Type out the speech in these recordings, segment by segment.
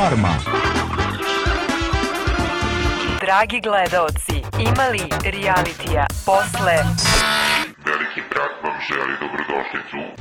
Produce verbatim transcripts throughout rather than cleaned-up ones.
Farma. Dragi gledaoci, ima li realitija posle? Veliki brat vam želi dobrodošlicu.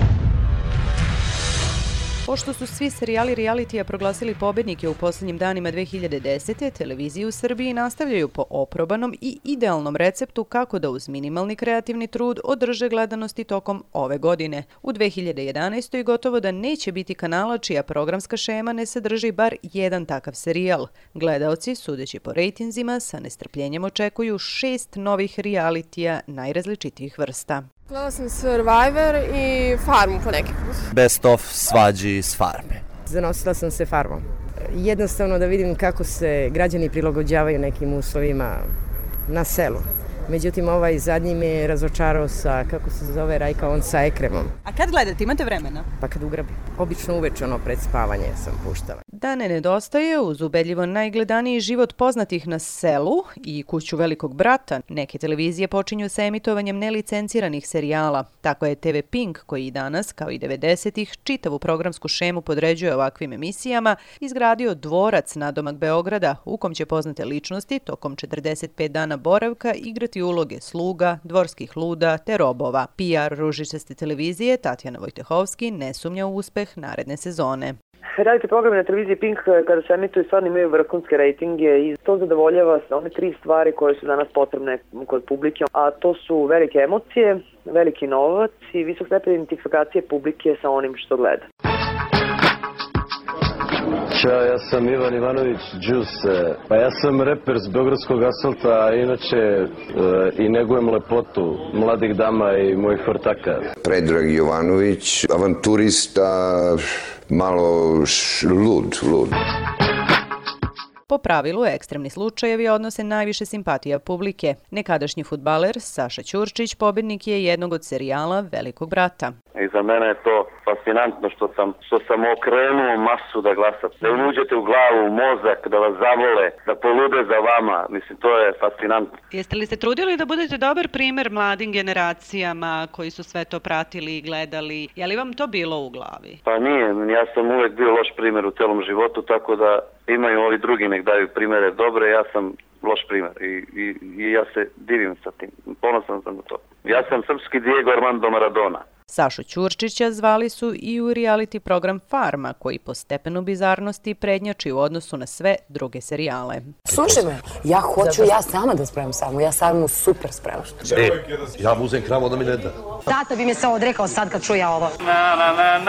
Pošto su svi serijali realitija proglasili pobednike u posljednjim danima dve hiljade desete. televizije u Srbiji nastavljaju po oprobanom i idealnom receptu kako da uz minimalni kreativni trud održe gledanosti tokom ove godine. U dve hiljade jedanaestoj. gotovo da neće biti kanala čija programska šema ne sadrži bar jedan takav serijal. Gledaoci, sudeći po rejtinzima, sa nestrpljenjem očekuju šest novih realitija najrazličitijih vrsta. Gledala sam Survivor i Farmu po neki put. Best of svađi s Farme. Zanosila sam se Farmom. Jednostavno da vidim kako se građani prilagođavaju nekim uslovima na selu. Međutim, ovaj zadnji me je razočarao sa, kako se zove, Rajka, on sa Ekremom. A kad gledate, imate vremena? Pa kad ugrabi. Obično uveče, ono, pred spavanje sam puštala. Da ne nedostaje uz ubedljivo najgledaniji život poznatih na selu i Kuću velikog brata, neke televizije počinju sa emitovanjem nelicenciranih serijala. Tako je te ve Pink, koji i danas, kao i devedesetih, čitavu programsku šemu podređuje ovakvim emisijama, izgradio dvorac nadomak Beograda, u kom će poznate ličnosti tokom četrdeset pet dana boravka igrati uloge sluga, dvorskih luda te robova. P R ružičaste televizije Tatjana Vojtehovski ne sumnja u uspeh naredne sezone. Reality programi na televiziji Pink kada se emituju stvarno imaju vrhunske rejtinge i to zadovoljava one tri stvari koje su danas potrebne kod publike, a to su velike emocije, veliki novac i visok stepen identifikacije publike sa onim što gleda. Ćao, ja sam Ivan Ivanović, Džuse. Pa ja sam reper s Beogradskog asfalta, a inače e, i negujem lepotu mladih dama i mojih ortaka. Predrag Jovanović, avanturista, malo š, lud, lud. Po pravilu, ekstremni slučajevi odnose najviše simpatija publike. Nekadašnji fudbaler Saša Ćurčić pobednik je jednog od serijala Velikog brata. I za mene je to fascinantno što sam, što sam okrenuo masu da glasam. Da im uđete u glavu, u mozak, da vas zavole, da polude za vama. Mislim, to je fascinantno. Jeste li se trudili da budete dobar primer mladim generacijama koji su sve to pratili i gledali? Je li vam to bilo u glavi? Pa nije. Ja sam uvek bio loš primer u celom životu, tako da imaju ovi drugi nek daju primere dobre, ja sam loš primer i, i, i ja se divim sa tim. Ponosan sam na to. Ja sam srpski Diego Armando Maradona. Sašu Ćurčića zvali su i u reality program Farma, koji po stepenu bizarnosti prednjači u odnosu na sve druge serijale. Slušaj me, ja hoću ja sama da spremam sarmu, ja sarmu super spremam. E, ja mu uzem kravu, onda mi ne da. Tata bi mi se odrekao sad kad čuje ovo. Na, na, na,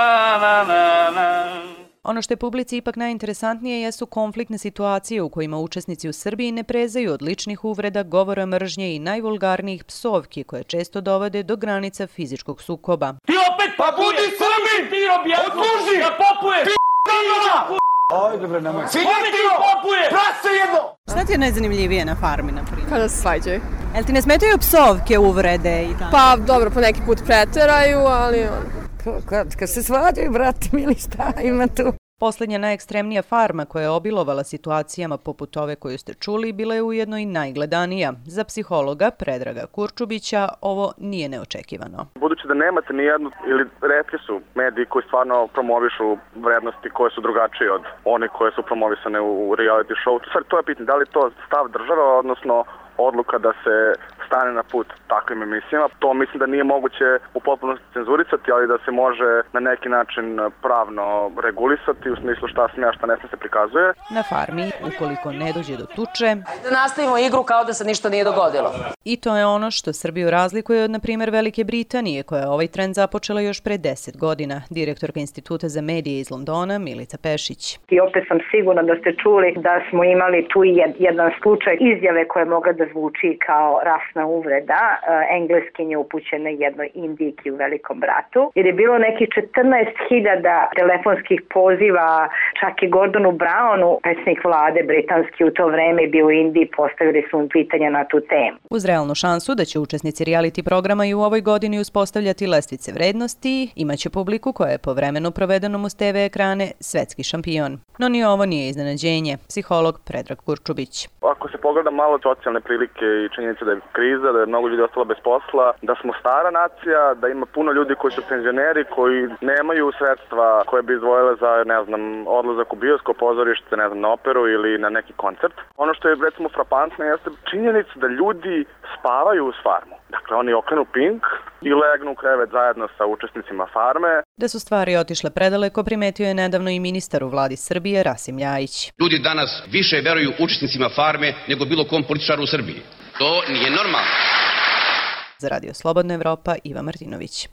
na, na, na. Ono što je publici ipak najinteresantnije jesu konfliktne situacije u kojima učesnici u Srbiji ne prezaju od ličnih uvreda, govora mržnje i najvulgarnijih psovki koje često dovode do granica fizičkog sukoba. Ti opet pa budi Srbin! Ti objasno! Odluži! Da popuje! Ti p***ana! Ajde bre, nemoj. Svi ti popuje! Prat se jedno! Šta ti je najzanimljivije na Farmi, na primjer? Kada se svađaju. Jel ti ne smetaju psovke, uvrede i tako? Pa dobro, po neki put preteraju, ali on... Kad, kad se svađaju, brate mili, šta ima tu? Poslednja najekstremnija Farma koja je obilovala situacijama poput ove koju ste čuli bila je ujedno i najgledanija. Za psihologa Predraga Kurčubića ovo nije neočekivano. Budući da nemate ni jednu, ili retki su mediji koji stvarno promovišu vrednosti koje su drugačije od one koje su promovisane u reality show. Sad to je pitanje, da li to stav države, odnosno odluka da se stane na put takvim emisijama. To mislim da nije moguće u potpunosti cenzurisati, ali da se može na neki način pravno regulisati u smislu šta smije, šta ne smije se prikazuje. Na Farmi, ukoliko ne dođe do tuče, da nastavimo igru kao da se ništa nije dogodilo. I to je ono što Srbiju razlikuje od, na primjer, Velike Britanije, koja je ovaj trend započela još pre deset godina. Direktorka Instituta za medije iz Londona, Milica Pešić. I opet sam sigurna da ste čuli da smo imali tu jedan slučaj izjave koje moga da zvuči kao rasna uvreda, engleskinje upućene jednoj Indijki u Velikom bratu, jer je bilo nekih četrnaest hiljada telefonskih poziva, čak i Gordonu Brownu, predsjednik vlade britanski u to vreme bio u Indiji, postavili su mu pitanja na tu temu. Uz realnu šansu da će učesnici reality programa i u ovoj godini uspostavljati lestvice vrednosti, imaće publiku koja je po vremenu provedenom uz te ve ekrane svetski šampion. No ni ovo nije iznenađenje. Psiholog Predrag Kurčubić. Ako se pogleda malo socijalne prilike i činjenica da je kriza, da je mnogo ljudi ostalo bez posla, da smo stara nacija, da ima puno ljudi koji su penzioneri, koji nemaju sredstva koje bi izdvojile za, ne znam, odlazak u bioskop, pozorište, ne znam, na operu ili na neki koncert. Ono što je, recimo, frapantno jeste činjenica da ljudi spavaju uz farmu. Dakle, oni okrenu Pink i legnu u krevet zajedno sa učesnicima farme. Da su stvari otišle predaleko, primetio je nedavno i ministar u vladi Srbije Rasim Ljajić. Ljudi danas više veruju učesnicima farme nego bilo kom političaru u Srbiji. To nije normalno. Za Radio Slobodna Evropa, Iva Martinović.